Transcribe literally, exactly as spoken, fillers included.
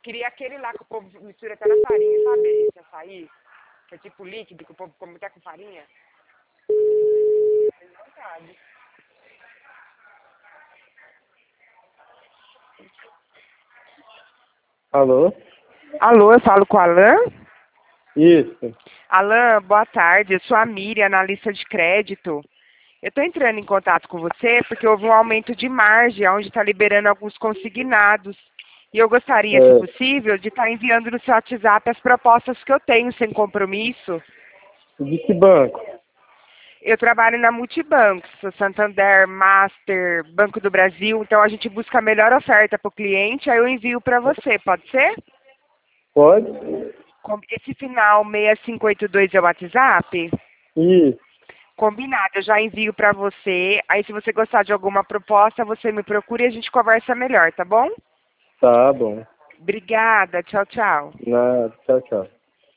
Queria aquele lá que o povo mistura até na farinha, sabe? Esse açaí, que é tipo líquido, que o povo come até com farinha. Não sabe. Alô? Alô, eu falo com o Alan? Isso. Alan, boa tarde. Eu sou a Miriam, analista de crédito. Eu estou entrando em contato com você porque houve um aumento de margem, onde está liberando alguns consignados. E eu gostaria, se É, possível, de estar enviando no seu WhatsApp as propostas que eu tenho sem compromisso. de que banco? Eu trabalho na Multibancos, sou Santander, Master, Banco do Brasil, então a gente busca a melhor oferta para o cliente, aí eu envio para você, pode ser? Pode? Com- Esse final seis cinco oito dois é o WhatsApp? Isso. Combinado, eu já envio para você, aí se você gostar de alguma proposta, você me procura e a gente conversa melhor, tá bom? Tá bom. Obrigada, tchau, tchau. Nada. Tchau, tchau.